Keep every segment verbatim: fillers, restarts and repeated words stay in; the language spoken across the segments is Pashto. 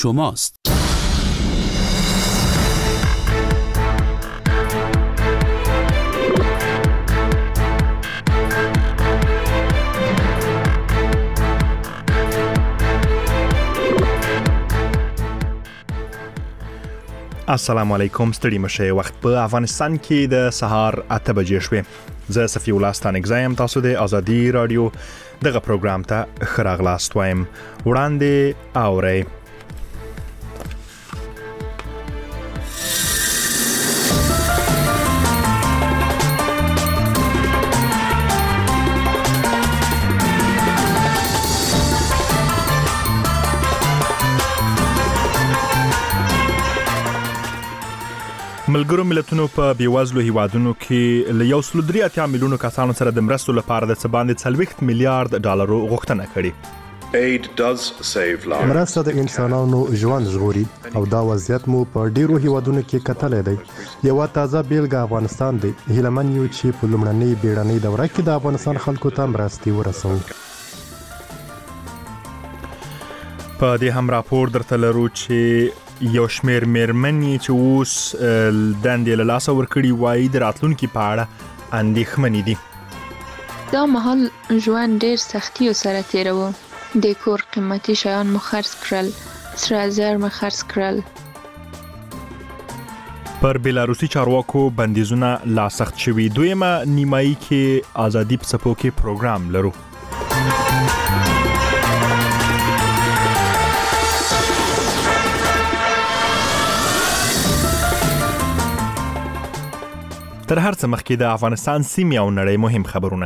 شماست. السلام علیکم. ستړي مشه. وخت په افغانستان کې د سهار اته بجې شوې. زه صفی الله ستانک زایم. تاسو د ازادي رادیو دغه پروګرام ته ښه راغلاست وایم. وړاندې اورئ. ملګرو ملتونو په بیوزلو هیوادونو کې له یو سل درې اتیا میلیونو کسانو سره د مرستو لپاره د څه باندې څلوېښت میلیارډ ډالرو غوښتنه کړې. Aid does save lives. مرسته د انسانانو ژوند ژغوري او دا وضعیت مو په ډیرو هیوادونو کې کتلې دی. یو تازه بیلګه افغانستان دی. هیلمن یو چې په لومړنۍ بیړنۍ دوره کې د افغانستان خلکو ته مرستې ورسوي. په دې هم راپور درته لرو چې یو شمیر میرمنې چې اوس دندې له لاسه ورکړي وایي د راتلونکي په اړه اندېښمنې دي. دا مهال ژوند ډېر سختیو سره تیروه. د کور قیمتي شیان مو خرڅ کړل، سره زر مو خرڅ کړل. پر بلاروسي چارواکو بندیزونه لا سخت شوي. دویمه نیمایي کې ازادي په څپو کې پروګرام لرو. تر هر څه مخکې د افغانستان سیمې او نړۍ مهم خبرونه.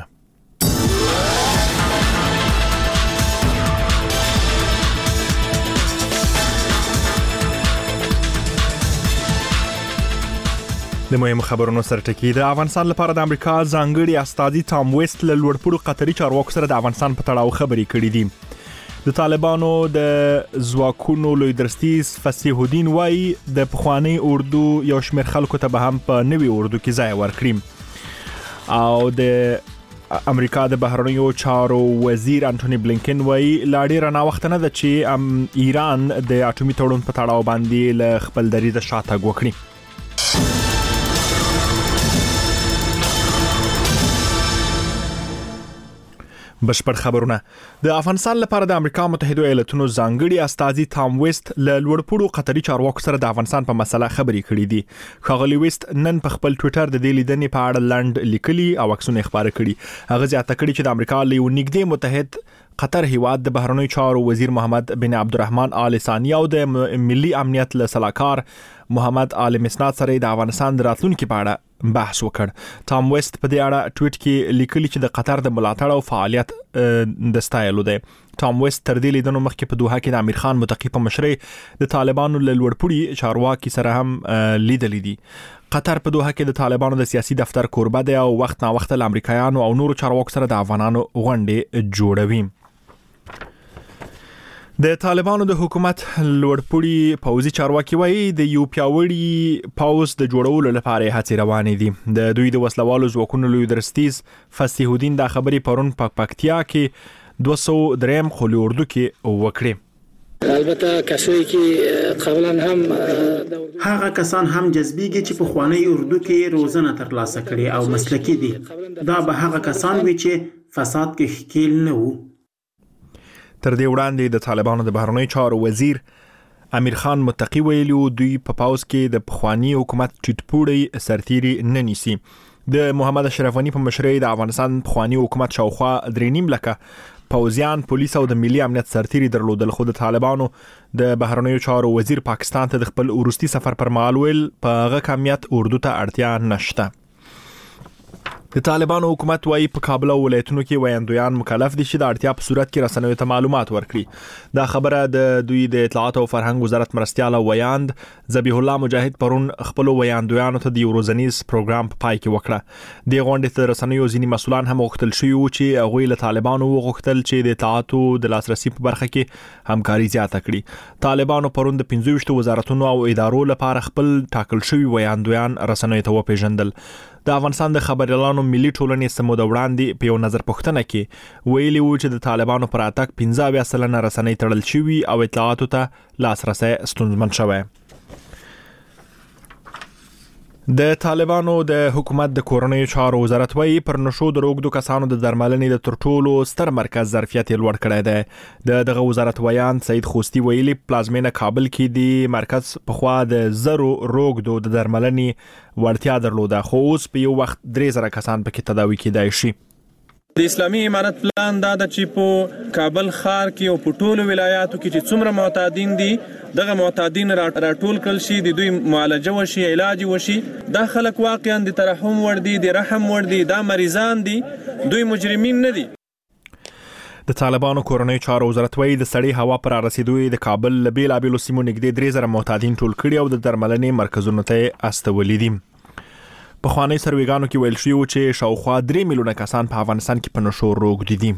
د مهم خبرونو سرټکی. د افغانستان لپاره د امریکا ځانګړي استازي ټام ویست له لوړپوړو قطري چارواکو سره د افغانستان په تړاو خبرې کړې دي. د طالبانو د ځواکونو لوی درستیز فصیح الدین وایي د پخوانی اردو یو شمېر خلکو ته به هم په نوي اردو کې ځای ورکړي. او د امریکا د بهرنیو چارو وزیر انټونی بلینکن وایي لا ډیره ناوخته نه ده چې ایران د اټومي تړون په تړاو باندې له خپل دریځه شاتګ وکړي. بشپړ خبرونه. د افغانستان لپاره د امریکا متحده ایالاتونو ځانګړي استازي ټام ویست له لوړپوړو قطري چارواکو سره د افغانستان په مسله خبرې کړې دي. ښاغلي ویست نن په خپل ټوئیټر د دې لیدنې په اړه لنډ لیکلي او عکسونه خبره کړي. هغه زیاته کړي چې د امریکا له یو نږدې متحد قطر هیواد د بهرنیو چارو وزیر محمد بن عبدالرحمن آل ثانی او د ملي امنیت له سلاکار محمد آل مسناد سره د افغانستان د راتلونکي په اړه بحث وکړ. ټام ویست په دې اړه ټویټ کې لیکلي چې د قطر د ملاتړ او فعالیت د ستایلو دی. ټام ویست تر دې لیدنو مخکې په دوحه کې د امیر خان متقی په مشرۍ د طالبانو له لوړپوړي چارواکي سره هم لیدلې دي. قطر په دوحه کې د طالبانو د سیاسي دفتر کوربه دی او وخت نا وخت له امریکایانو او نورو چارواکو سره د افغانانو غونډې جوړوي. د طالبانو د حکومت لوړپوړي پوځي چارواکي وایي د یو پیاوړي پوځ د جوړولو لپاره هڅې روانې دي. د دوی د وسلوالو ځواکونو لوی درستیز فصیح الدین د خبرې پرون په پکتیا کې دوه سوه دریم خولي اردو کې وکړي. البته کسایی که قبلا هم هغه کسان هم جذبیږي چې په خوانی اردو کې روزنه ترلاسه کړي او مسلکي دي. دا به هغه کسان وي چې فساد کې ښکیل نه وو. تر دې وړاندې د طالبانو د بهرنیو چارو وزیر امیر خان متقی ویلو دوی په پاوز کې د پخوانی حکومت ټیټپوړی سرتیري نه نیسي. د محمد اشرف غنی په مشرۍ د افغانستان پخوانی حکومت شاوخوا درې نیم لکه پوځیان، پولیس او د ملي امنیت سرتیري درلودل. خو د طالبانو د بهرنیو چارو وزیر پاکستان ته د خپل وروستي سفر پر مهال ویل په هغه کمیت اردو ته اړتیا نشته. د طالبانو حکومت وایي په کابل او ولایتونو کې ویاندویان مکلف دي چې د اړتیا په صورت کې رسنیو ته معلومات ورکړي. دا خبره د دوی د اطلاعات او فرهنګ وزارت مرستیال ویاند ذبیح الله مجاهد پرون خپل ویاندویانو ته د یو ورځنیز پروګرام په پای کې وکړه. د غونډې ته رسنیو ځینې مسؤلان هم غوښتل شوي وو چې هغوی له طالبانو وغوښتل چې د اطلاعاتو د لاسرسي په برخه کې همکاري زیاته کړي. طالبانو پرون د پنځه ویشت وزارتونو او ادارو لپاره خپل ټاکل شوي ویاندویان رسنیو ته وپیژندل. د افغانستان د خبريالانو ملي ټولنې سمو د وړاندې په یو نظر پوښتنه کې ویلي و چې د طالبانو پر اتاک پنځه اویا سلنه رسنۍ تړل شوي او اطلاعاتو ته لاسرسی ستونزمن شوی. د طالبانو د حکومت د کورنیو چارو وزارت وايي پر نشو د روغدو کسانو د درملنې د ترټولو ستر مرکز ظرفیت لوړ کړی دی. د دغه وزارت ویان سید خوستی ویلي پلازمینه کابل کې د مرکز په خوا د زرو روغدو د درملنې وړتیا درلوده خو اوس په یو وخت درې زره کسان پکې تداوي کېدای شي. د اسلامي امارت پلان دا د چې په کابل ښار کې او په ټولو ولایاتو کې چې څومره معتادین دي دغه معتادین راټول کړل شي، د دوی معالجه وشي، علاج وشي. دا خلک واقعا د ترحم ور دي، د رحم ور دي، دا مریضان دي، دوی مجرمین نه دي. د طالبانو کورنیو چارو وزارت وايي د سړی هوا پر رسیدوی د کابل له بیلابېلو سیمو نږدې درې زره معتادین ټول کړي او د درملنې مرکزونو ته استولي دي. په خواني سرویګانو کې ویل شوی چې شاوخوا درې میلیونه کسان په افغانستان کې په نشو روغ دي.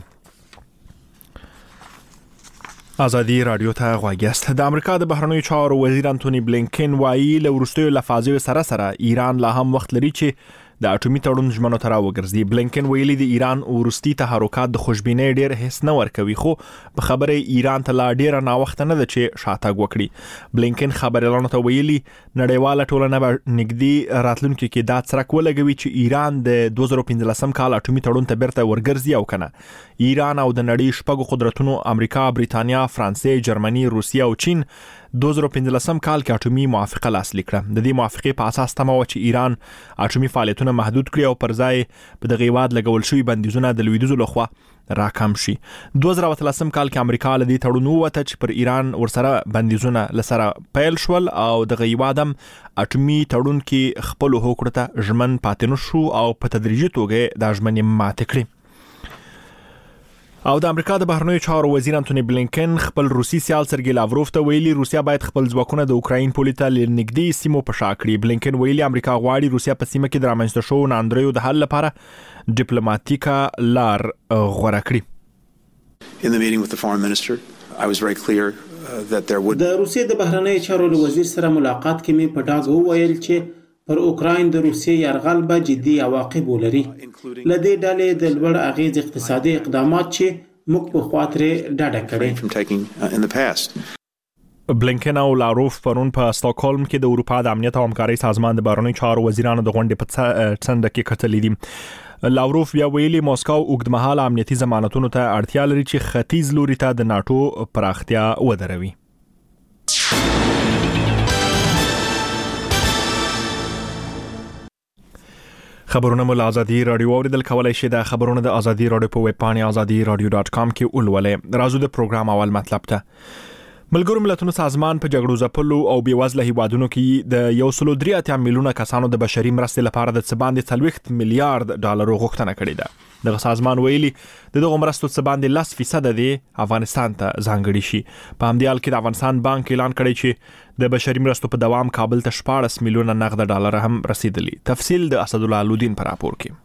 ازادي رادیو ته غواګیست. د امریکا د بهرنیو چارو وزیر انټونی بلینکن وایي له وروستیو لفاظیو سره سره ایران لا هم وخت لري چې د اټومي تړون ژمنو ته راوګرځي. بلینکن ویلي د ایران وروستي تحرکات د خوشبینۍ ډیر هیڅ نه ورکوي خو په خبره ایران ته لا ډیر نه وخت نه ده چې شاتګ وکړي. بلینکن خبريالانو ته ویلي نړیواله ټولنه به نږدې راتلونکي کې دا څرک ولګوي چې ایران د دوه زره پنځلسم کال اټومي تړون ته بیرته ورګرځي او کنه. ایران او د نړۍ شپږ قدرتونو امریکا، بریتانیا، فرانسې، جرمني، روسیه او چین دوه زره پنځلسم کال کې اټومي موافقه لاسلیک کړه. د دې موافقې په اساس تمه و چې ایران اټومي فعالیتونه محدود کړي او پر ځای په دغه هیواد لګول شوی بندیزونه د لویدیځو لخوا راکم شي. دوه زره اتلسم کال کې امریکا له دې تړون ووته چې پر ایران ورسره بندیزونه لسره پیل شول او دغه هیواد هم اټومي تړون کې خپل هوکړه ته ژمن پاتې نشو او په تدریجي توګه د ژمنې ماته کړې. او د امریکا د بهرنیو چارو وزیر انټونی بلینکن خپل روسي سیال سرګی لاوروف ته ویلي روسیا باید خپل ځواکونه د اوکراین پولې ته لنږدې سیمو په شا کړي. بلینکن ویلي امریکا غواړي روسیا په سیمه کې د رامنځته شوو ناندریو د حل لپاره ډیپلوماټیکه لار غوره کړي. In the meeting with the foreign minister, I was very clear uh, that there would د روسیې د بهرنیو چارو وزیر سره ملاقات کې مې په ډاګه وویل چې پر اوکراین د روسیې یرغل به جدي عواقب ولري. لدې ډلې د لوړ اغیز اقتصادي اقدامات چې موږ په خاطر ډاډه کړي. بلینکن او لاروف پرون په استاکهولم کې د اروپا د امنیت او همکارۍ سازمان د بهرنیو چارو وزیرانو د غونډې په څنډه کې کتلې دي. لاوروف بیا ویلي موسکو اوږدمهاله امنیتي ضمانتونو ته اړتیا لري چې ختیځ لوري ته د ناتو پراختیا ودروي. خبرونه مول ازادي رادیو اوریدل کولای شي. د خبرونه د ازادي رادیو په ویب پاڼه ازادي رادیو ډاټ کام کې ولولئ. راځو د پروګرام اول مطلب ته. ملګرو ملتونو سازمان په جګړو ځپلو او بیوزله هیوادونو کې د یو سل او درې اتیا میلیونه کسانو د بشري مرستې لپاره د څه باندې څلوېښت میلیارډ ډالرو غوښتنه کړې ده. دغه سازمان ویلي د دغه مرستو څه باندې لس فیصد د افغانستان ته ځانګړي شي. په همدې حال کې د افغانستان بانک اعلان کړی چې د بشري مرستو په دوام کابل ته شپاړس میلیونه نغد ډالر هم رسیدلی. تفصیل د اسد الله لودین پر راپور کې.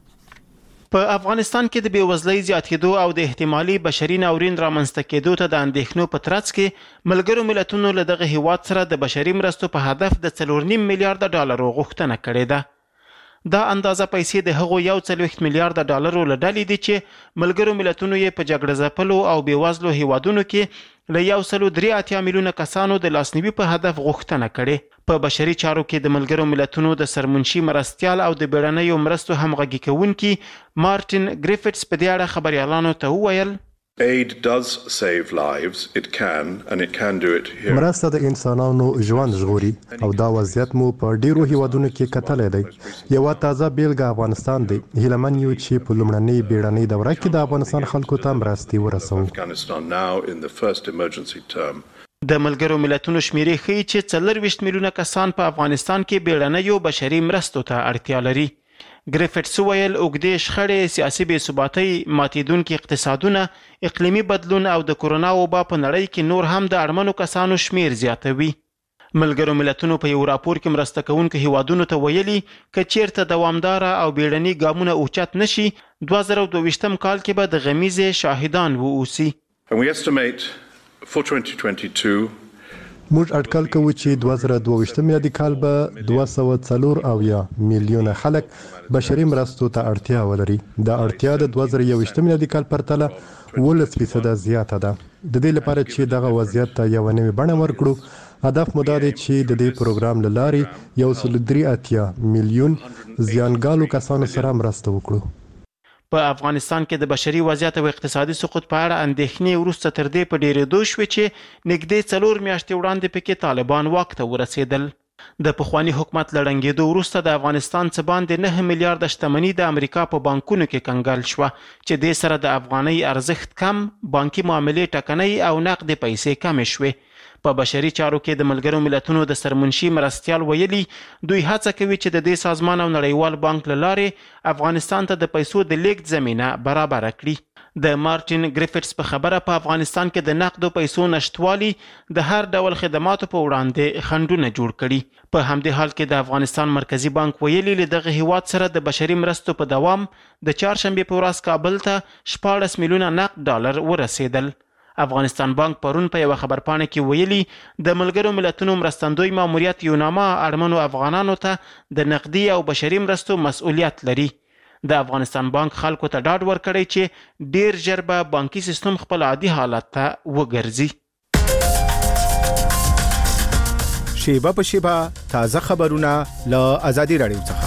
په افغانستان کې د بیوزلۍ زیاتېدو او د احتمالي بشري ناورین رامنځته کېدو ته د اندېښنو په ترڅ کې ملګرو ملتونو له دغه هیواد سره د بشري مرستو په هدف د څلور نیم میلیارډ ډالرو غوښتنه کړې ده. دا اندازه پیسې د هغو یو څلوېښت میلیارډ ډالرو له ډلې دي چې ملګرو ملتونو یې په جګړه ځپلو او بیوزلو هیوادونو کې له یو سل او درې اتیا میلیونه کسانو د لاسنیوي په هدف غوښتنه کړې. په بشري چارو کې د ملګرو ملتونو د سرمنشي مرستیال او د بیړنیو مرستو همغږي کوونکي مارټین ګریفټس په دې اړه خبريالانو ته وویل Aid does save lives. It can and it can do it here. مرسته د انسانانو ژوند ژغوري او دا وضعیت مو په ډیرو هیوادونو کې کتلای دی. یو تازه بیلګه افغانستان دی. هیلمن یو چې په لومړنۍ بیړنۍ دوره کې د افغانستان خلکو ته مرستې ورسوي. Afghanistan now in the first emergency term. د ملګرو ملتونو شمیرې ښیي چې څلورویشت میلیونه کسان په افغانستان کې بیړنیو بشري مرستو ته اړتیا لري. ګریفټس ویل اوږدې شخړې، سیاسي بې ثباتۍ، ماتېدونکي اقتصادونه، اقلیمي بدلون او د کورونا وبا په نړۍ کې نور هم د اړمنو کسانو شمیر زیاتوي. ملګرو ملتونو په یو راپور کې مرسته کوونکو هیوادونو ته ویلي که چیرته دوامداره او بیړني ګامونه اوچت نشي دوه زره دوه ویشتم کال کې به د غمیزې شاهدان واوسي. And we estimate for twenty twenty-two موږ اټکل کوو چې دوه زره دوه ویشت میلادي کال به دوه سوه څلور اویا میلیونه خلک بشري مرستو ته اړتیا ولري. دا اړتیا د دوه زره یو ویشت میلادي کال پرتله ولس فیصده زیاته ده. د دې لپاره چې دغه وضعیت ته یو نوې بڼه ورکړو، هدف مو دا دی چې د دې پروګرام له لارې یو سل درې اتیا میلیون زیانګالو کسانو سره مرسته وکړو. په افغانستان کې د بشري وضعیت او اقتصادي سقوط په اړه اندېښنې وروسته تر دې په ډېرېدو شوې چې نږدې څلور میاشتې وړاندې پکې طالبان واک ته ورسېدل. د پخواني حکومت له ړنګېدو وروسته د افغانستان څه باندې نه میلیارډه شتمني د امریکا په بانکونو کې کنګل شوه چې دې سره د افغانۍ ارزښت کم، بانکي معاملې ټکنۍ او نقدې پیسې کمې شوې. په بشري چارو کې د ملګرو ملتونو د سرمنشي مرستیال ویلي دوی هڅه کوي چې د دې سازمان او نړیوال بانک له لارې افغانستان ته د پیسو د لیږد زمینه برابره کړي. د مارټین ګریفټس په خبره په افغانستان کې د نقدو پیسو نشټوالي د هر ډول خدماتو په وړاندې خنډونه جوړ کړي. په همدې حال کې د افغانستان مرکزی بانک ویلي له دغه هیواد سره د بشري مرستو په دوام د چهارشنبې په ورځ کابل ته شپاړس میلیونه نقد ډالر ورسېدل. افغانستان بانک پرون په یو خبرپاڼه کې ویلي د ملګرو ملتونو مرستندوی ماموریت یوناما اړمنو افغانانو ته د نقدي او بشري مرستو مسؤلیت لري. د افغانستان بانک خلکو ته ډاډ ورکړی چې ډیر ژر به بانکي سیستم خپل عادي حالت ته وګرځي. شیبه په شیبه تازه خبرونه له آزادي رادیو څخه.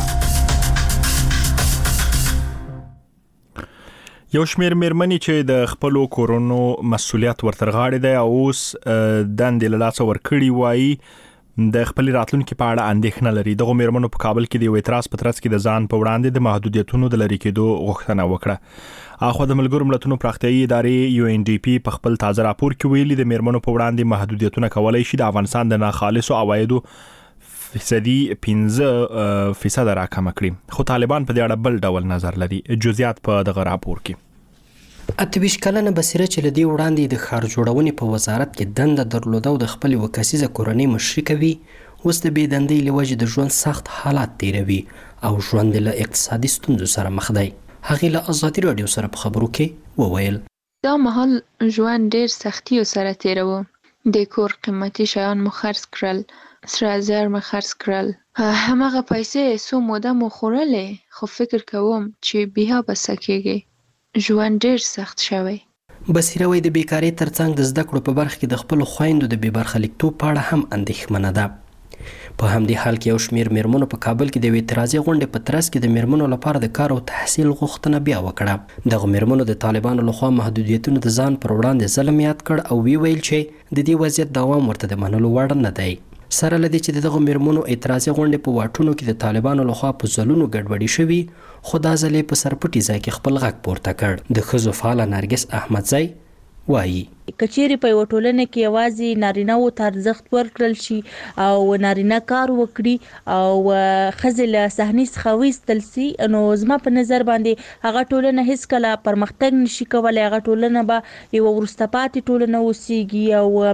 یو شمیر میرمنې چې د خپل کورونو مسؤلیت ورترغاړي دی او اوس دندې له لاسه ورکړي وایي د خپل راتلونکو په اړه اندېښنه لري. دغه میرمنو په کابل کې د یو اعتراض په ترڅ کې د ځان په وړاندې د محدودیتونو د لرې کېدو غوښتنه وکړه. اخو د ملګرو ملتونو پراختیایي ادارې یو ان ډي پی په خپل تازه راپور کې ویلي د میرمنو په وړاندې محدودیتونه کولای شي د افغانستان د ناخالصو عوایدو فیصدي پنځه فیصد راکمه کړي. خو طالبان په دې اړه بل ډول نظر لري. جزئیات په دغه راپور کې. اتویش کلنه بصیره چې لدی وړاندې د ښار جوړونې په وزارت کې دنده درلوده او د خپل وکاسیزه کورنۍ مشري کوي، اوس د بې دندۍ له وجې د ژوند سخت حالات تیروي او ژوند له اقتصادي ستونزو سره مخ دی. هغې له ازادي راډیو سره په خبرو کې وویل دا مهال ژوند ډیر سختیو سره تیروه. د کور قیمتي شیان مو خرڅ کړل، سره زر مو خرڅ کړل، همغه پیسې څو موده مو خوړلې، خو فکر کوم چې بیا به څه کېږي. ژوند ډیر سخت شوی. بصیره وایي د بیکارۍ ترڅنګ د زده کړو په برخه کې د خپلو خویندو د بې برخلیکتوب په اړه هم اندېښمنه ده. په همدې حال کې یو شمېر میرمنو په کابل کې د یوې اعتراضي غونډې په ترڅ کې د میرمنو لپاره د کار او تحصیل غوښتنه بیا وکړه. دغه میرمنو د طالبانو لخوا محدودیتونو د ځان پر وړاندې ظلم یاد کړ او وی ویل چې د دې وضعیت دوام ورته د منلو وړ نه دی. سره لدی چې دغه میرمنو اعتراضي غونډې په واټونو کې د طالبانو لخوا په ځلونو ګډوډي شوي، خو دا ځل په سرپټي ځای کې خپل غږ پورته کړ. د ښځو فعاله نرګس احمدزی وایي کچېرې په یو ټولنه کې یوازې نارینه‌وو ته ارزښت ورکړل شي او نارینه کار وکړي او ښځې له صحنې څخه وایستل سي، نو زما په نظر باندې هغه ټولنه هیڅکله پرمختګ نشي کولی. هغه ټولنه به یوه وروسته پاتې ټولنه اوسیږي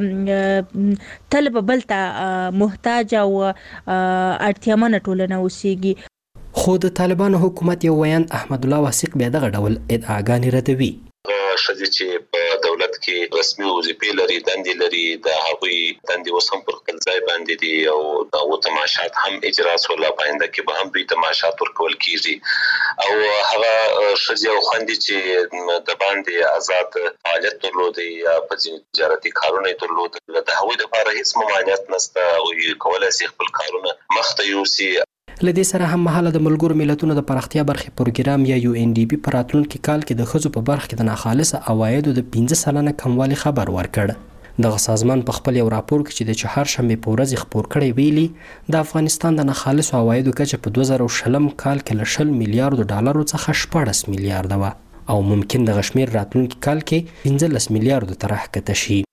او تل به بل ته محتاج او اړتیامنه ټولنه اوسیږي. خو د طالبانو حکومت یو ویاند احمد الله وثیق بیا دغه ډول ادعاګانې ردوي. ښځې چې په دولت کې رسمي وظیفې لري، دندې لري، د هغوی دندې اوس هم پر خپل ځای باندې دي او د تماشات هم اجرا شول. په آینده کې به هم دوی تماشات ورکول کیږي او هغه ښځې او خویندې چې د باندې آزاد فعالیت درلودی یا په تجارتي کارونه یې درلودل، د هغوی لپاره هیڅ ممانعت نشته او کولی شي خپل کارونه مخته یوسي. لدې سره هم مهاله د ملګرو ملتونو د پراختیا برخې پروګرام یا یو ان ډي پی په راتلونکي کال کې د ښځو په برخه کې د ناخالصه عوایدو د پنځه سلنه کموالي خبر ورکړ. دغه سازمان په خپل یو راپور کې چې د چهارشنبې په ورځ خپور کړی ویلي د افغانستان د ناخالصو عوایدو کچه په دوه زره شلم کال کې له شل میلیارډو ډالرو څخه شپاړس میلیارډه وه او ممکن دغه شمېر راتلونکي کال کې پنځلس میلیارډو ته راښکته شي.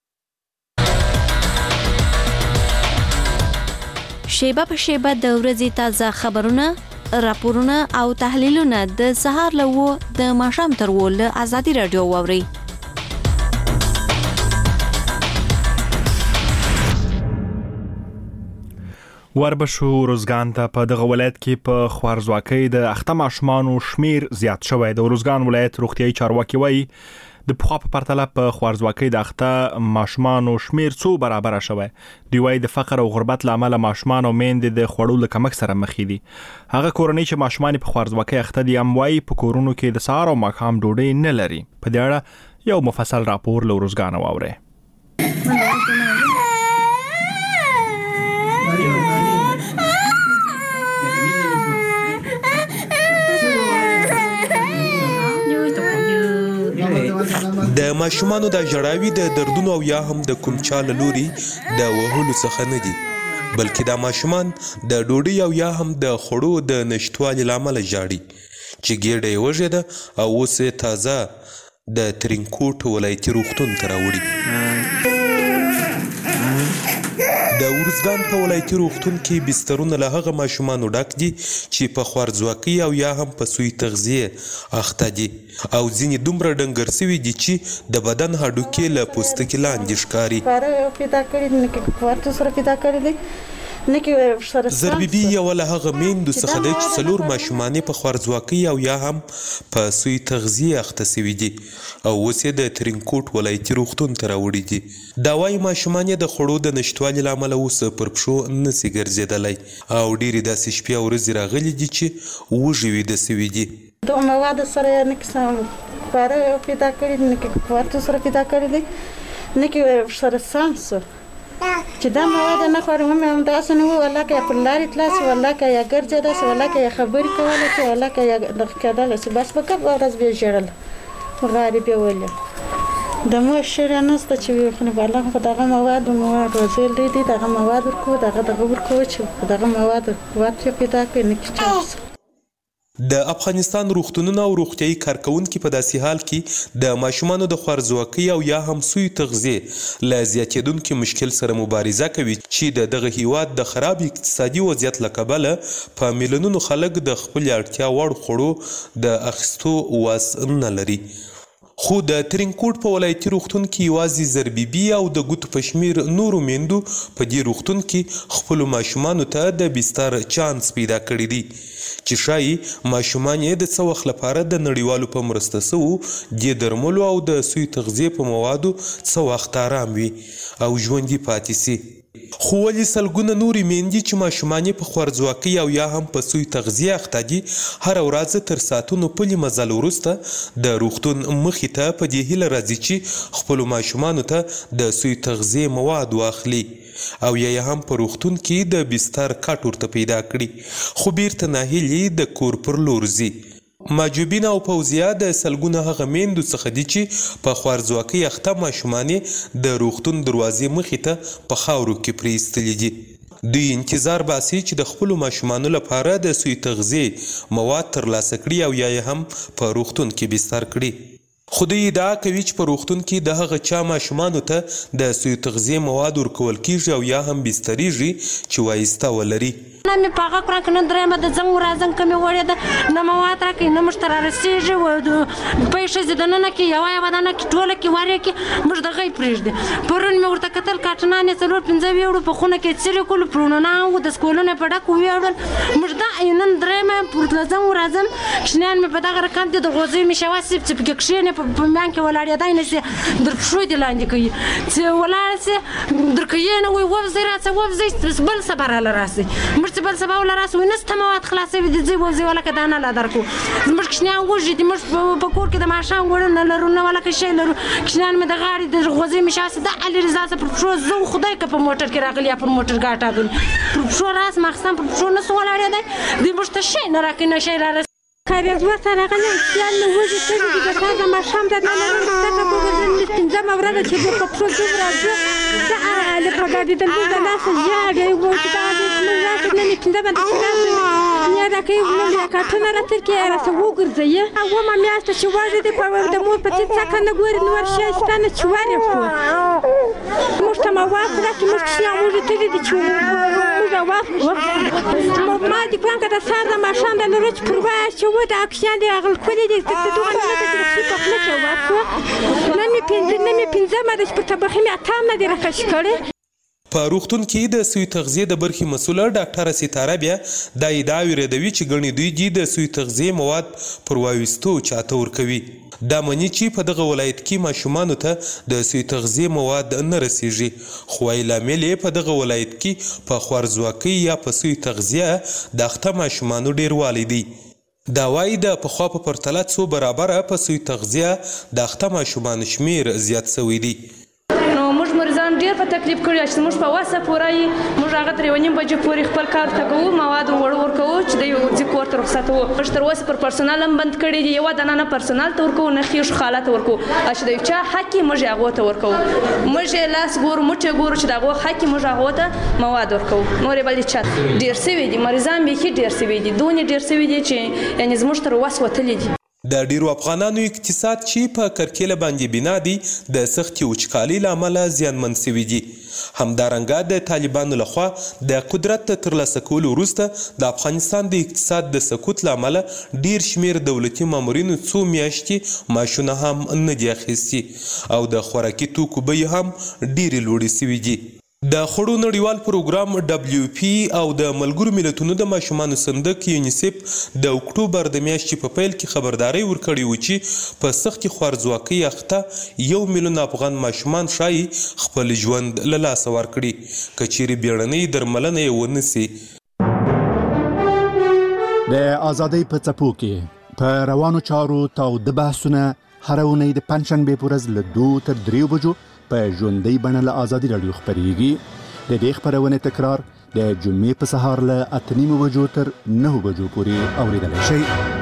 شیبه په شیبه د ورځې تازه خبرونه، راپورونه او تحلیلونه د سهار له وو د ماښام تر وو له آزادي راډیو واورئ. وربشو روزګان ته په دغه ولایت کې په خوارزواکۍ د اخته ماشومانو شمیر زیات شوی. د روزګان ولایت روغتیايي چارواکي وایي د پخوا په پرتله په خوارځواکۍ د اخته ماشومانو شمیر څو برابره شوی. دوی وايي د فقر او غربت له امله ماشومان او میندې د خوړو له کمښت سره مخ دي. هغه کورنۍ چې ماشومان په خوارځواکۍ اخته دي هم وايي په کورونو کې د سهار او ماښام ډوډۍ نه لري. په دې اړه یو مفصل راپور له ورځګانه واورئ. د ماشومانو د ژړاوي د دردونو او یا هم د کوم چا له لوري د وهلو څخه نه دي، بلکې دا ماشومان د ډوډۍ او یا هم د خوړو د نشتوالي له امله ژاړي چې ګېډه یې وږې ده او اوس یې تازه د ترینکوټ ولایتي روغتون ته راوړي. د ورځګان په ولایتي روغتون کې بسترونه له هغه ماشومانو ډک دي چې په خوارځواکۍ او یا هم په سوی تغذیې اخته دي او ځینې دومره ډنګر سوي دي چې د بدن هډوکي له پوستکي لاندې ښکاري. زربیبي یوه له هغه میندو څخه دی چې څلور ماشومانې په خوارځواکۍ او یا هم په سوی تغذیې اخته سوي دي او اوس یې د ترینکوټ ولایتي روغتون ته راوړي دي. دا وایي ماشومان یې د خوړو د نشتوالي له امله اوس پر پښو نسي ګرځېدلی او ډېرې داسې شپې او ورځې راغلي دي چې وږي ویده سوي دي. دغه مواد سره یې نه کې پاره پیدا کړي نه کې کوارټ سره پیدا کړي دي نه کې سره سانس چې دا مواد نه خورم هم داسې نه وو ولا کې په لارې تلاس ولا کې یا ګرځېده سه ولا کې خبرې کوله چې ولا کې یا د کېدل سه بس په کب ورځ به ژړل غریب ولې د مو شر نه ست چې خو بالا خو دغه مواد مواد وزل دي دغه مواد ورکو دغه دغه ورکو چې دغه مواد قوت پیدا کوي نه کې. د افغانستان روغتونونه او روغتیايي کارکونکي په داسې حال کې د ماشومانو د خوارځواکۍ او یا هم سوی تغذیې له زیاتېدونکي مشکل سره مبارزه کوي چې د دغه هیواد د خراب اقتصادي وضعیت له کبله په میلیونونو خلک د خپلې اړتیا وړ خوړو د اخیستو وس نه لري. خو د ترینکوټ په ولایتي روغتون کې یوازې زربیبي او د ګوتو په شمیر نورو میندو په دې روغتون کې خپلو ماشومانو ته د بستر چانس پیدا کړی دی چې ښایي ماشومان یې د څه وخت لپاره د نړیوالو په مرسته سوو د درملو او د سوی تغذیې په موادو څه وخت آرام وي او ژوندي پاتې سي. خو ولې سلګونه نورې میندې چې ماشومان یې په خوارځواکۍ او یا هم په سوی تغذیې اخته دي هره ورځ تر ساعتونو پلي مزل وروسته د روغتون مخې ته په دې هیله راځي چې خپلو ماشومانو ته د سوی تغذیې مواد واخلي او یا هم په روغتون کې د بستر کټ ورته پیدا کړي خو بیرته ناهیلې د کور پر لور ځي. ماجوبین او فوزیه د سلګونه هغه میندو څخه دي چې په خوارځواکۍ اخته ماشومان د روغتون دروازې مخې ته په خاورو کې پرېیستلي دي. دوی انتظار باسي چې د خپلو ماشومانو لپاره د سوی تغذیې مواد ترلاسه کړي او یا هم په روغتون کې بستر کړي. خو دوی ادعا کوي چې په روغتون کې د هغه چا ماشومانو ته د سوی تغذیې مواد ورکول کیږي او یا هم بستریږي چې وایسته ولري. نه مې پاغه کړه کنه درېمه د زنګ راځم کمې وړې ده نه مواد راکوي نه موږ ته رارسېږي په ښځې دننه کې یوه یوه دانه کې ټوله کې وارې کې موږ دغه یې پرېږدي. پرون مې ورته کتل کاټنان یې څلور پنځه ویوړو په خونه کې څیرې کړو پرونونه و د سکولونه یې په ډکو ویوړل موږ دا نن درېمه پر زنګ راځم کښېنیان مې په دغه رقم دي د غوزیو مې شوه سي چې پکې کښېنې په میان کې ولاړېدی نه سي در پښو دې لاندې کوي چې ولاړه سي در کوي نه وایي ووځئ راڅه ووځئ بل سبا راله راسئ موږ چې بل سبا ولا راسو نسته مواد خلاصوي د ځای وځي ولا که دانه لا درکو زموږ کښېنیان وږي دي موږ په کور کې د ماښام ګوړه نه لرو نه ولا که شی لرو کښېنیان مې د غاړې د غوزۍ مې شاسې دا علي رضا څه پر پښو زه خدای که په موټر کې راغلي یا پر موټر ګاټ راغلي پر پښو راس ماخستان پر پښو نه سو ولاړېدی دوی موږ ته شی نه راکوي نه شی را کاریزما سره غلی خیال نه وږي څه دي د سهار د ماښام د نه لرم څه په وګړي پنځمه ورځ چې په پښو کې راځو دا له پګاډي د موږ نه سجاده یو چې دا د موږ نه نه پنځمه د سره نه دا کې موږ کاټنه راته کې راته وګرځي او ما میاشت چې وځي د په د مور په څه کنه ګوري نور شي ستانه چوارې په موږ ته ما واخله چې موږ شي موږ ته دي چې موږ واخله ما دي کوم کده سهار د ماښام د لورچ پروا چې و د اکشن دی اغل کلی دی ته دوه نه د شي په خپل کې واسو نه می پینځه نه می پینځه ما د په طبخه می اتام نه دی راکش کړي. په روغتون کې د سوی تغذیه د برخې مسوله ډاکټره ستاره بیا دا ادعا ورېدوي چې ګڼې دوی دي د سوی تغذیه مواد پر واویستو چاته ورکوي. دا مني چې په دغه ولایت کې ماشومانو ته د سوی تغذیه مواد نه رسیږي، خو وايي لامل یې په دغه ولایت کې په خوارځواکۍ یا په سوی تغذیه د اخته ماشومانو ډیروالی دی. دا وايي د پخوا په پرتله څو برابره په سوی تغذیه د اخته ماشومانو شمیر زیات شوی دی. نو موږ مریضان ډیر په تکلیف کړي چې موږ په واسه پورای موږ هغه تر یو نیم بجې پورې خپل کار ته کوو، مواد وړ ورکوو چې د یو ځي کور ته رخصت وو. موږ تر اوسه پر پرسونال هم بند کړي دي، یو دانه نه پرسونال ته ورکوو نه خېښ خاله ته ورکوو، چې د یو چا حق یې موږ هغو ته ورکوو. موږ یې لاس ګورو موټې ګورو چې د هغو حق یې موږ هغو ته مواد ورکوو. نور یې بل دې چا ډېر سوي دي، مریضان بیخي ډېر سوي دي، دونې ډېر سوي دي چې یعنې زموږ تر وس وتلي دي. د ډیرو افغانانو اقتصاد چې په کرکیله باندې بنا دی د سختې وچکالۍ له امله زیانمن شوي دي. همدارنګه د طالبانو لخوا د قدرت د ترلاسه کولو وروسته د افغانستان د اقتصاد د سقوط له امله ډیر شمیر دولتي مامورینو څو میاشتې معاشونه هم نه دي اخیستي او د خوراکي توکو بیې هم ډیرې لوړې شوي دي. د خوړو نړیوال پروګرام ډبلیو پی او د ملګرو ملتونو د ماشومانو صندوق یونیسف د اکتوبر د میاشتې په پیل کې خبرداری ورکړې و چې په سختې خوارځواکۍ اخته یو میلیون افغان ماشومان ښایي خپل ژوند له لاسه ورکړي که چیرې بیړنۍ درملنه یې ونه سي. د ازادۍ په څپو کې په روانو چارو تاوده بحثونه هره اونۍ د پنجشنبې په ورځ له دوه تر دریو بجو په ژوندۍ بڼه له ازادي راډیو خپرېږي. د دې خپرونې تکرار د جمعې په سهار له اته نیمو بجو تر نهو بجو پورې اورېدلی شئ.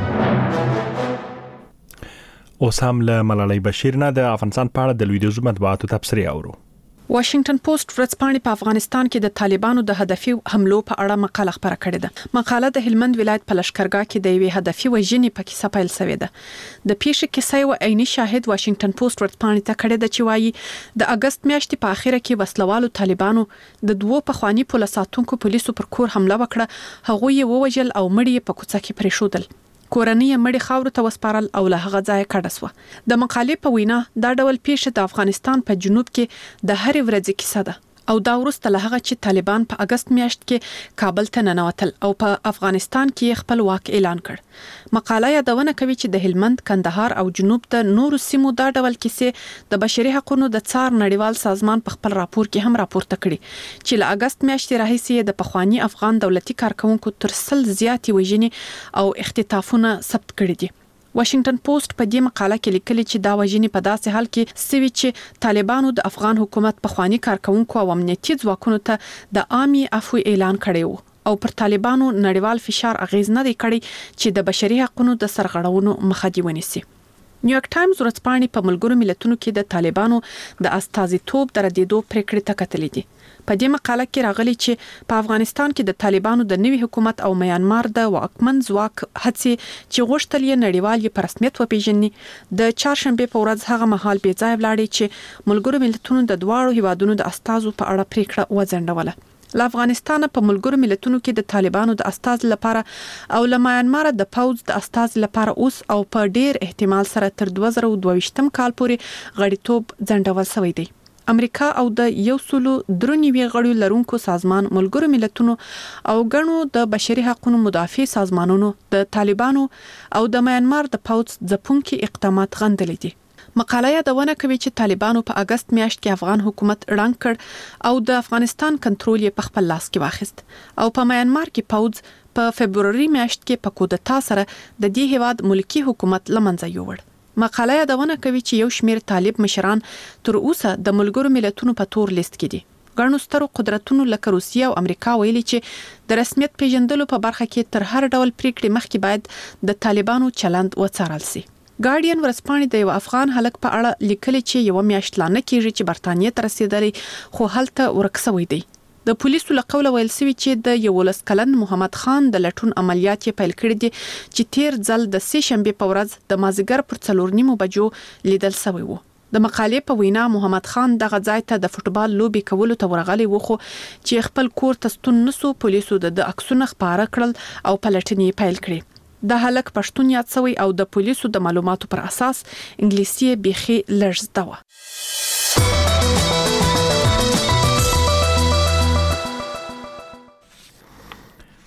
اوس هم له ملالۍ بشیر نه د افغانستان په اړه د لویدیځو مطبوعاتو تبصرې اورو. واشنگټن پوسټ ورځپاڼې په افغانستان کې د طالبانو د هدفي حملو په اړه مقاله خپره کړې ده. مقاله د هلمند ولایت په لشکرګاه کې د یوې هدفي وژنې په کیسه پیل شوې ده. د پیښې کیسه یو عیني شاهد واشنگټن پوسټ ورځپاڼې ته کړې ده چې وايي د اگست میاشتې په اخره کې وسلوالو طالبانو د دوو پخوانی پولیس ساتونکو پولیسو پر کور حمله وکړه، هغوی یې ووژل او مړي یې په کوڅه کې پرېښودل. کورنۍ مړي خاورو ته وسپارل او له هغه ځایه کډه شوه. د مقالې په وینا دا ډول پیښه د افغانستان په جنوب کې د هرې ورځې کیسه ده او دا وروسته له هغه چې طالبان په اگست میاشت کې کابل ته ننوتل او په افغانستان کې خپل واک اعلان کړ. مقاله یادونه کوي چې د هلمند، کندهار او جنوب د نورو سیمو دا ډول کیسې د بشري حقوقو د څار نړیوال سازمان په خپل راپور کې هم راپورته کړي چې له اگست میاشتې راهیسې د پخوانی افغان دولتي کارکونکو تر سل زیاتې وژنې او اختطافونه ثبت کړي دي. واشنگټن پوسټ په دې مقاله کې لیکلي چې دا وژنې په داسې حال کې سوي چې طالبانو د افغان حکومت پخوانی کارکونکو او امنیتي ځواکونو ته د عامي عفو اعلان کړی وو او پر طالبانو نړیوال فشار اغیز نه دی کړی چې د بشري حقوقو د سرغړونو مخه دی ونیسي. نیویارک ټایمز ورځپاڼې په ملګرو ملتونو کې د طالبانو د استازیتوب د ردېدو پریکړې ته کتلې دي. په دې مقاله کې راغلي چې په افغانستان کې د طالبانو د نوي حکومت او میانمار د واکمن ځواک هڅې چې غوښتل یې نړیوال یې په رسمیت وپیژني د چهارشنبه په ورځ هغه مهال بې ځای ولاړې چې ملګرو ملتونو د دواړو هیوادونو د استازو په اړه پریکړه وځنډوله. له افغانستان په ملګرو ملتونو کې د طالبانو د استاز لپاره او له میانمار د پوز د استاز لپاره اوس او په ډیر احتمال سره تر دوه زره دوه ویشتم کال پورې غړیتوب ځنډول شوی دی. امریکا او د یو سلو درنیوي غړو لرونکو سازمان ملګرو ملتونو او غنو د بشري حقوقو مدافع سازمانونو د طالبانو او د میانمار د پوز ځپونکو اقدامات غندلي دي. مقاله یادونه کوي چې طالبانو په اگست میاشت کې افغان حکومت ړنګ کړ او د افغانستان کنټرول یې په خپل لاس کې واخیست او په میانمار کې پوز په فبرवरी میاشت کې په کودتا سره د دې هیواد ملکی حکومت لمنځه یووړ. مقاله یادونه کوي چې یو شمیر طالب مشران تر اوسه د ملګرو ملتونو په تور لیست کې دي. ګڼو سترو قدرتونو لکه روسیه او امریکا ویلي چې د رسمیت پیژندلو په برخه کې تر هر ډول پریکړې مخکې باید د طالبانو چلند وڅارل شي. ګارډین ورځپاڼې د یو افغان هلک په اړه لیکلي چې یو میاشت لا نه کیږي چې برتانیې ته رسیدلی خو هلته ورک شوی دی. د پولیسو له قوله ویل شوي چې د یولس کلن محمد خان د لټون عملیات یې پیل کړي دي چې تیر ځل د سې شنبې په ورځ د مازیګر پر څلور نیمو بجو لیدل شوی وو. د مقالې په وینا محمد خان دغه ځای ته د فوټبال لوبي کولو ته ورغلی و خو چې خپل کور ته ستون نسو پولیسو د عکسونه خپاره کړل او پلټنې پیل کړې. د هلک پښتون یاد شوی او د پولیسو د معلوماتو پر اساس انګلیسي بيخي لږ زده و.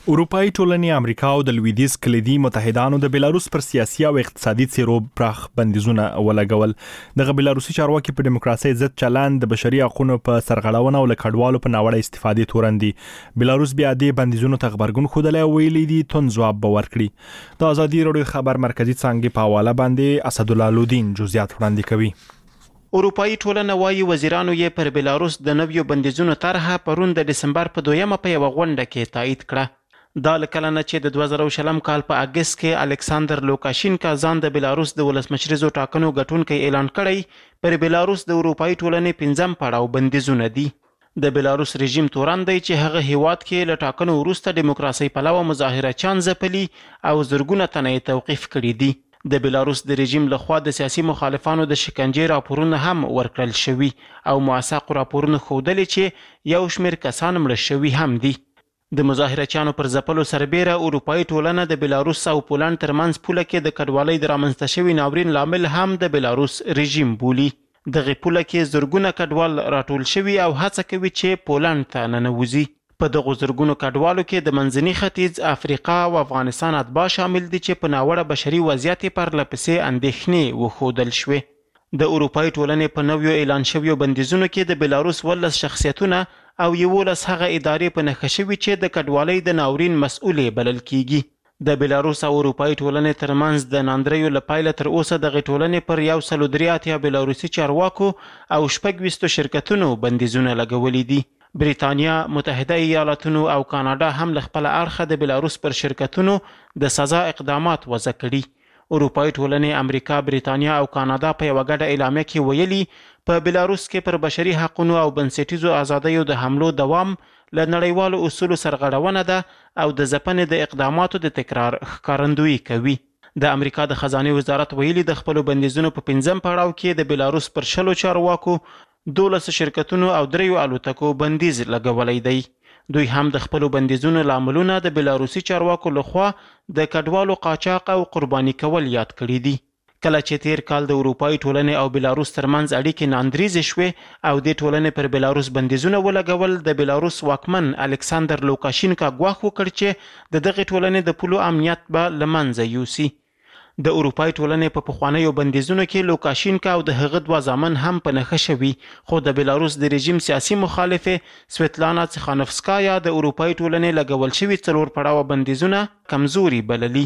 اروپאי ټولنې امریکا او د لویدیز کلیدي متحدانو د بیلاروس پر سیاسي او اقتصادي څیرو پراخ بندیزونه ولګول. دغه بیلاروسي چارواکي په دیموکراسي ضد چلند، د بشري حقوقو په سرغړونه او لکډوالو په ناوړه استفادې تورندي. بیلاروس بیا د بندیزونو ته غبرګون خوده ویلي دي تون جواب به ورکړي. د ازادي راډیو خبر مرکزی څنګه په حواله باندې اسدالله لودین جزئیات وړاندې کوي. اروپאי ټولنه وايي وزیرانو یې پر بیلاروس د نویو بندیزونو طرحه پرون د دسمبر په دویمه په یو غونډه کې تایید کړه. دا لکه نه چې د دوه زره شلم کال په اگست کې الکساندر لوکاشینکا ځان د بیلاروس د ولسمشریزو ټاکنو ګټونکی اعلان کړی، پر بیلاروس د اروپאי ټولنې پنځم پړاو بندیزونه دي. د بیلاروس رژیم تورن دی چې هغه هیواد کې له ټاکنو وروسته دیموکراسي پلوه مظاهره چان ځپلي او زرګونه تنه توقیف کړي دي. د بیلاروس د رژیم لخوا د سیاسي مخالفانو د شکنجې راپورونه هم ورکړل شوي او موثق راپورونه ښودلي چې یو شمېر کسان مړه شوي هم دي. د مظاهرچیانو پر ځپلو سربیره اروپאי ټولنه د بیلاروس او پولند ترمنځ پوله کې د کډوالۍ د رامنځته شوي ناورین لامل هم د بیلاروس رژیم بولي. دغه پوله کې زرګونه کډوال راټول شوي او هڅه کوي چې پولند ته ننوځي. په دغه زرګونو کډوالو کې د منځني ختیځ، افریقا او افغانستان اتباع شامل دي چې په ناوړه بشري وضعیت پر لپسې اندېښنې وښودل شوې. د اروپאי ټولنې په نویو اعلان شویو بندیزونو کې د بیلاروس ولس شخصیتونه او یولس هغه ادارې په نښه شوي چې د کډوالۍ د ناورین مسؤلې بلل کیږي. د بیلاروس او اروپאי ټولنې ترمنځ د ناندریو له پیله تر اوسه دغه ټولنې پر یو سل او درې اتیا بیلاروسي چارواکو او شپږ ویشتو شرکتونو بندیزونه لګولي دي. بریتانیا، متحده ایالاتونو او کاناډا هم له خپل اړخه د بیلاروس پر شرکتونو د سزا اقدامات وضع کړي. اروپאי ټولنې امریکا، بریتانیا او کاناډا په یوه ګډه اعلامیه کې ویلي په بیلاروس کې پر بشري حقوقو او بنسټیزو ازادیو د حملو دوام له نړیوالو اصولو سرغړونه ده او د ځپنې د اقداماتو د تکرار ښکارندویي کوي. د امریکا د خزانه وزارت ویلي د خپل بندیزونو په پنځم پړاو کې د بیلاروس پر شلو چارواکو، دولس شرکتونو او دریو الوتکو بندیز لګولی دی. دوی هم د خپل بندیزونو لاملونه د بیلاروسي چارواکو لخوا د کډوالو قاچاق او قرباني کول یاد کړي دي. کله چې تیر کال د اروپאי ټولنې او بیلاروس ترمنځ اړیکې ناندریزې شوې او د ټولنې پر بیلاروس بندیزونه ولګول، د بیلاروس واکمن الکساندر لوکاشینکا ګواښ وکړ چې د دغه ټولنې د پولو امنیت به له منځه یوسي. د اروپאי ټولنې په پخوانیو بندیزونو کې لوکاشینکا او د هغه دوه زامن هم په نښه شوي، خو د بیلاروس د رژیم سیاسي مخالفه سویتلانا تخانوفسکایا د اروپאי ټولنې لګول شوي څلور پړاوه بندیزونه کمزوري بللي.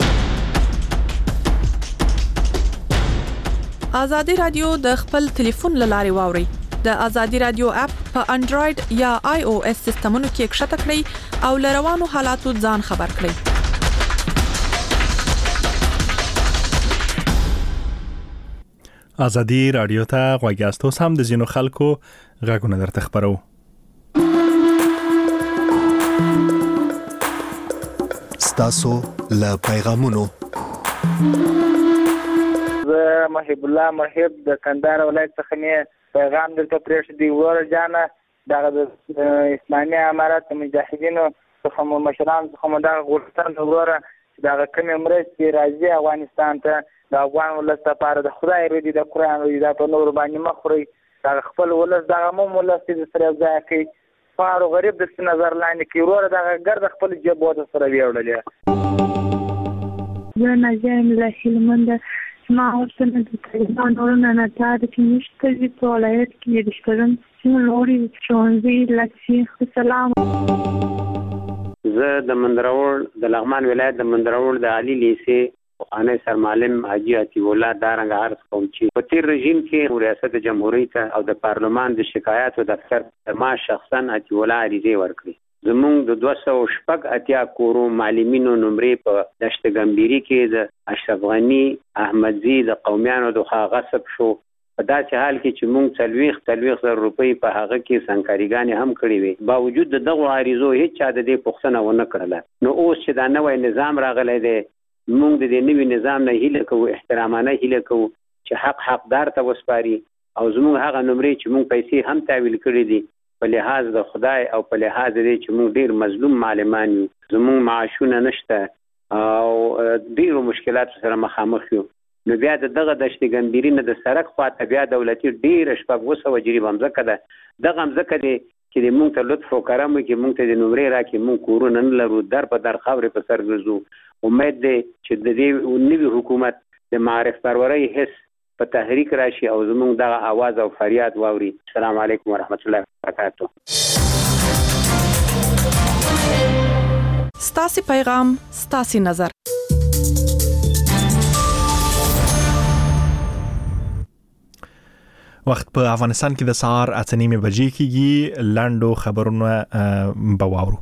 ازادي رادیو د خپل ټلیفون له لارې واوري. د ازادي رادیو اپ په انډراید یا آی او اس سیستمونو کې ښکته کړئ او له روانو حالاتو ځان خبر کړئ. ازادي رادیو ته غوږیاستو سم د زینو خلکو غږونه درته خبرو. ستاسو له پیغامونو زه محب الله محب د کندهار ولایت څخه مې پیغام درته پرېښود دی. ورور جانه دغه د اسلامي امارت مجاهدینو څخه مو مشران څخه مو دغه غوښتنه وروره چې دغه کومې مرستې راځي افغانستان ته د افغان ولس لپاره د خدای رضي د قرآن رضي دا په نور باندې مخ خوري. دغه خپل ولس دغه مو ولس چې سره ځای کوي فقر او غریب د نظر لاندې کوي وروره دغه ګرد خپل جیب وته سره ویوړلې. زه ناجیم له هلمند ما ورسره د طالبان ورونه نه تار چې نشته دي په ولایت کې د شپږم نوري ښوونځي لکسي. سلام. زه د مندرور د لغمان ولایت د مندرور د علي لیسې انا سر معلم حاجی عتیق الله دارنګ عرض کوم چې په تیر رژیم کې ریاست جمهوریت او د پارلمان د شکایاتو دفتر ما شخصا عتیق الله عریضه ورکړي. زمونږ د دوه سوه شپږ اتیا کورو معلمینو نمرې په دشت ګمبيري کې د اشرف غني احمدزي د قومیانو د غصب شو. په داسې حال کې چې مونږ څلوېښت څلوېښت زره روپۍ په هغه کې سنکاریګانې هم کړې وي، باوجود د دغو عریضو هیڅ چا د دې پوښتنه ونه کړله. نو اوس چې دا نوی نظام راغلی دی، مونږ د دې نوي نظام نه هیله کوو، احترامانه هیله کوو چې حق حقدار ته وسپاري او زموږ هغه نمرې چې مونږ پیسې هم تحویل کړي دي په لحاظ د خدای او په لحاظ دې چې مونږ ډیر مظلوم معلمان یو، زموږ معاشونه نشته او ډیرو مشکلاتو سره مخامخ یو. نو بیا دغه دشت ګمبيري نه د سړک خواته بیا دولتي ډیر شپږ اووه سوه جریب مځکه ده. دغه مځکه دې چې د مونږ ته لطف او کرم وکړي، مونږ ته د نمرې راکړي، مونږ کورونه نه لرو، در په در خاورې په سر ګرځو. امید دی چې د دې نوي حکومت د معرف پرورۍ حس په تحریک راشي او زمونږ دغه आवाज او فریاد واوري. السلام علیکم ورحمت الله وبرکاته. ستاسي پیغام ستاسي نظر. وخت په افغانستان کې د سهار اته نیمې بجې کېږي. لاندو خبرونه به واورو.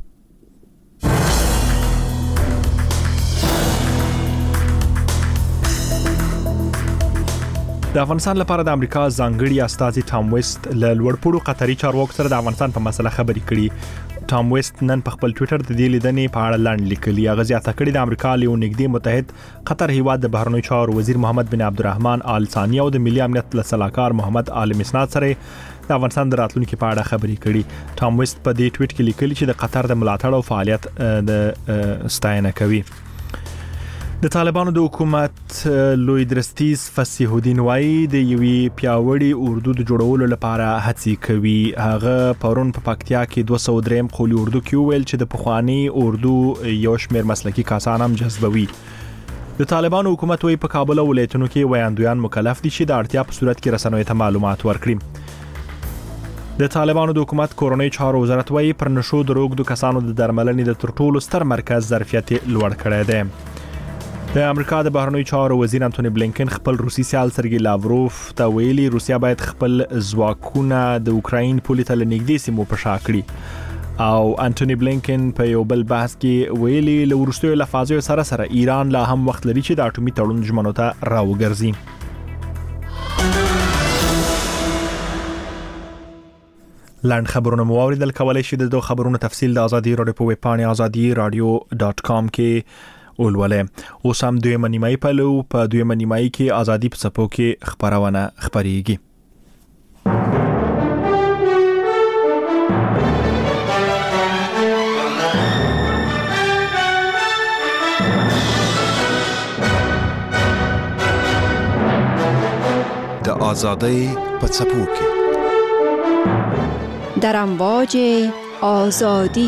د افغانستان لپاره د امریکا ځانګړي استازي ټام ویست له لوړپوړو قطري چارواکو سره د افغانستان په مسله خبرې کړي. ټام ویست نن په خپل ټوئیټر د دې لیدنې په اړه لاندې لیکلي. هغه زیاته کړې د امریکا له نږدې متحد قطر هیواد د بهرنیو چارو وزیر محمد بن عبدالرحمن آل ثاني او د ملي امنیت له سلاکار محمد عالم اسناد سره د افغانستان د راتلونکو په اړه خبرې کړي. ټام ویست په دې ټویټ کې لیکلي چې د قطر د ملاتړ او فعالیت د ستاینه کوي. د طالبانو د حکومت لوی درستیز فصیح الدین وایي د یوې پیاوړي اردو د جوړولو لپاره هڅې کوي. هغه پرون په پکتیا کې دوه سوه درې قولي اردو کې ویل چې د پخوانی اردو یو شمېر مسلکي کسان هم جذبوي. د طالبانو حکومت وایي په کابل او ولایتونو کې ویاندویان مکلف دي چې د اړتیا په صورت کې رسنیو ته معلومات ورکړي. د طالبانو د حکومت کورنۍ چارو وزارت وایي پر نشو د روږدو کسانو د درملنې د تر ټولو ستر مرکز ظرفیت لوړ کړی دی. د امریکا د بهرنیو چارو وزیر انټونی بلینکن خپل روسي سیال سرګي لاوروف ته ویلي روسیا باید خپل ځواکونه د اوکراین پولې ته لنږدې سیمو په شا کړي. او انټونی بلینکن په یو بل بحث کې ویلي له وروستیو لفاظیو سره سره ایران لا هم وخت لري چې د اټومي تړون ژمنو ته راوګرځي. لاند خبرونه مو اوریدل. کولای شئ د دوه خبرونو تفصیل د ازادي رادیو په ویب پاڼه ازادي رادیو ډاټ کام کې اولوله. اوس هم دوی منیمای په لو په دوی منیمای کې ازادي په سپو کې خبرونه خبريږي. د ازادۍ په سپو کې در امواج آزادی.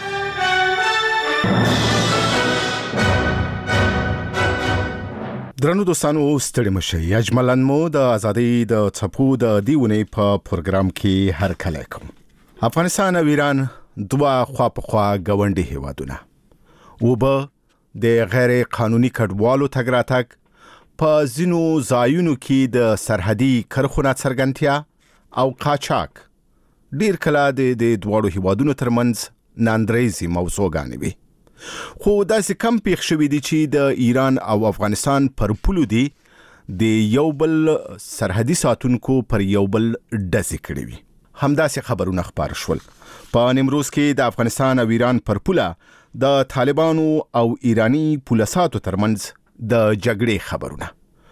درنو دوستانو ستړي مشئ. اجملاً مو د ازادۍ د څپو د دیونې په پروګرام کې هر کله کوم. افغانستان او ایران دوه خوا په خوا ګاونډي هیوادونه او به د غیر قانوني کډوالو تګ راتګ په ځینو ځایونو کې د سرحدي کرخونه څرګندتیا او قاچاق ډیر کله د دوه هیوادونو ترمنځ ناندریزي موضوعګانې وي. خو داسې کم پیښ شوې دي چې د ایران او افغانستان پر پولو دي د یو بل سرحدي ساتونکو پر یو بل ډزې کړې وي. همداسې خبرونه خبر شول. په نیمروز کې د افغانستان او ایران پر پوله د طالبانو او ایرانی پولساتو ترمنځ د جګړې خبرونه.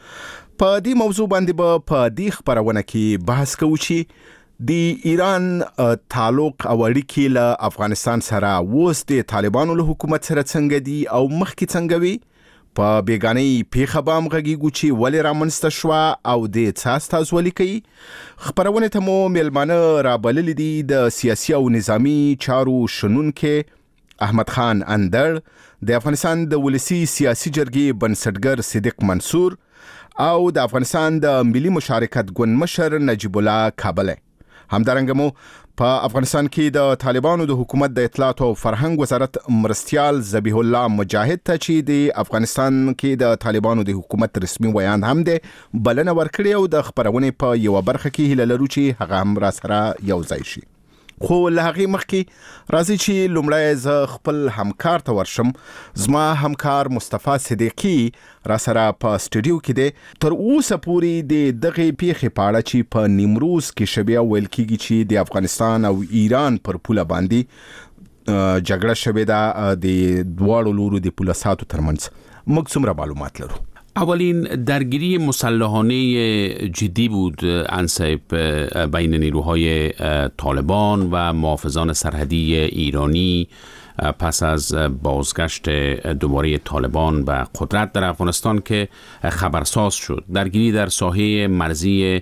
په دې موضوع باندې به په دې خبرونه کې بحث کوو چې د ایران تعلق او اړیکې له افغانستان سره اوس د طالبانو له حکومت سره څنګه دي او مخکې څنګه وي. په بیګانۍ پیښه به هم غږیږو چې ولې رامنځته شوه او د څه استازولي کوي. خبرونه ته مو میلمانه رابللي دي د سیاسي او نظامی چارو شنونکي احمد خان اندر، د افغانستان د ولسی سیاسي جرګې بنسټګر صدیق منصور او د افغانستان د ملي مشارکت ګوند مشر نجیب الله کابل. همدارنګه مو په افغانستان کې د طالبانو د حکومت د اطلاعات او فرهنګ وزارت مرستيال ذبیح الله مجاهد ته چې د افغانستان کې د طالبانو د حکومت رسمي ویان هم ده بلنه ورکړي او د خبرونه په یو برخه کې هله لرو چې هغه هم را سره یو ځای شي. خو له هغه مخکې راځي چې لومړی ز خپل همکار ته ورشم. زما همکار مصطفی صدیقی را سره په سټوډیو کې دی. تر اوسه پورې د دغه پیښې په اړه چې په نیمروز کې شبیا ویل کېږي چې د افغانستان او ایران پر پوله باندې جګړه شوې ده د دواړو لورو د پولساتو ترمنځ. موږ څومره معلومات لرو؟ اولین درگیری مسلحانه جدی بود انصیب بین نیروهای طالبان و محافظان سرحدی ایرانی پس از بازگشت دوباره طالبان به قدرت در افغانستان که خبرساز شد. درگیری در ساحه مرزی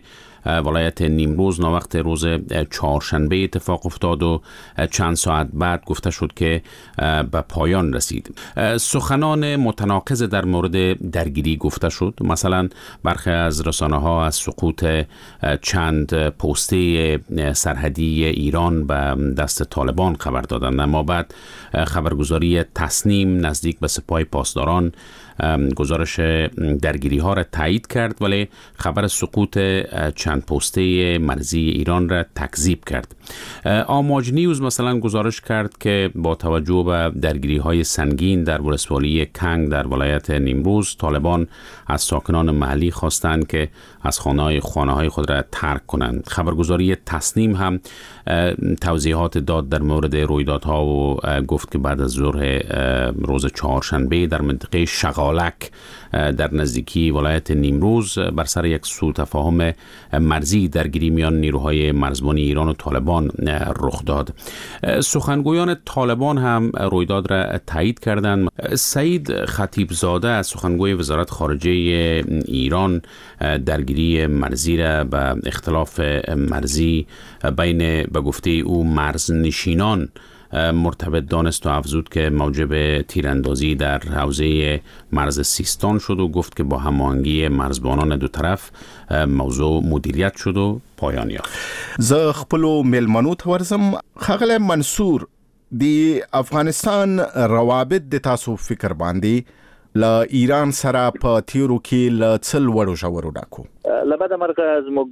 ولایت نیمروز ناوقت روز چهارشنبه اتفاق افتاد و چند ساعت بعد گفته شد که به پایان رسید. سخنان متناقض در مورد درگیری گفته شد. مثلا برخی از رسانه‌ها از سقوط چند پسته سرحدی ایران به دست طالبان خبر دادند، اما بعد خبرگزاری تسنیم نزدیک به سپاه پاسداران گزارش درگیری ها را تایید کرد، ولی خبر سقوط چند پسته مرزی ایران را تکذیب کرد. آماج نیوز مثلا گزارش کرد که با توجه به درگیری های سنگین در ولسوالی کنگ در ولایت نیمروز، طالبان از ساکنان محلی خواستند که از خانه خانه های خود را ترک کنند. خبرگزاری تسنیم هم توضیحات داد در مورد رویدادها و گفت که بعد از ظهر روز چهارشنبه در منطقه شغالک در نزدیکی ولایت نیمروز بر سر یک سوء تفاهم مرزی درگیری میان نیروهای مرزبانی ایران و طالبان رخ داد. سخنگویان طالبان هم رویداد را تایید کردند. سعید خطیبزاده از سخنگوی وزارت خارجه ایران درگیری مرزی را به اختلاف مرزی بین به گفته او مرز نشینان مرتبط دانست و افزود که موجب تیراندازی در حوزه مرز سیستان شد و گفت که با هماهنگی مرزبانان دو طرف موضوع مدیریت شد و پایان یافت. زه خپلو میلمنو ته ورځم. ښاغلی منصور، د افغانستان روابط د تاسو فکر باندې له ایران سره په تیرو کې له څه لوړو ژورو ډاکو؟ له بده مرغه زموږ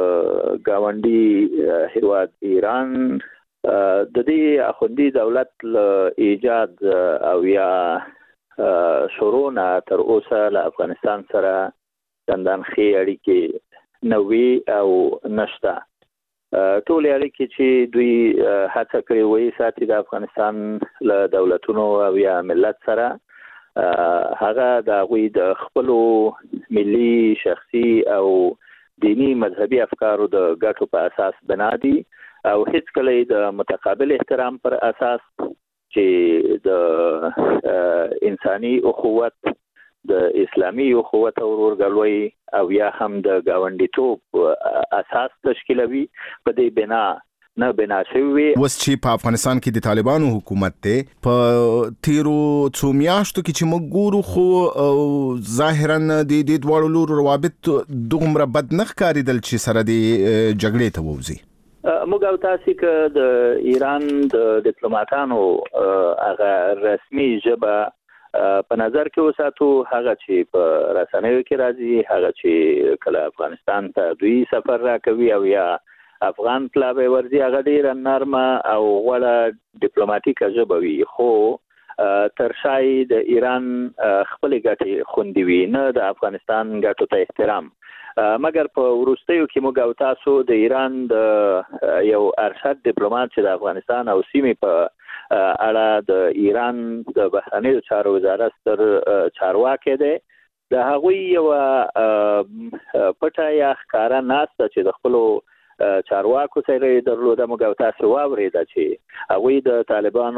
ګاونډي هیواد ایران د دې اخوندي دولت له ایجاد او یا شروع نه تر اوسه له افغانستان سره چندان ښې اړیکې نه وي او نشته. ټولې اړیکې چې دوی هڅه کړې وي ساتي د افغانستان له دولتونو او یا ملت سره، هغه د هغوی د خپلو ملي، شخصي او دینی مذهبي افکارو د ګټو په اساس بنا دي او هیڅ کله د متقابل احترام پر اساس چې د انساني اخوت، د اسلامي اخوت او ورورګلوي او یا هم د ګاونډیتوب اساس تشکیلوي، په دې بنا نه بنا شوی. اوس چې په افغانستان کې د طالبانو حکومت ته په تیرو څو میاشتو کې چې موږ ګورو، خو ظاهرا د دې دواړو لورو روابط دومره بد نه ښکارېدل چې سره د جګړې ته ووځي. موږ او تاسو که د ایران د ډیپلوماټانو هغه رسمي ژبه په نظر کې وساتو، هغه چې په رسنیو کې راځي، هغه چې کله افغانستان ته دوی سفر راکوي او یا افغان پلاوی ورځي، هغه ډیره نرمه او غوړه ډیپلوماټیکه ژبه وي، خو تر شای د ایران خپل ګټې خوندي وي، نه د افغانستان ګټو ته احترام. مګر په وروستیو کې موږ او تاسو د ایران د یو ارشد ډیپلوماټ چې د افغانستان او سیمې په اړه د ایران د بهرنیو چارو وزارت ستر چارواکی دی، د هغوی یو پټه یا ښکاره ناسته چې د خپلو چارواکو سره درلوده، موږ او تاسو واورېده چې هغوی د طالبانو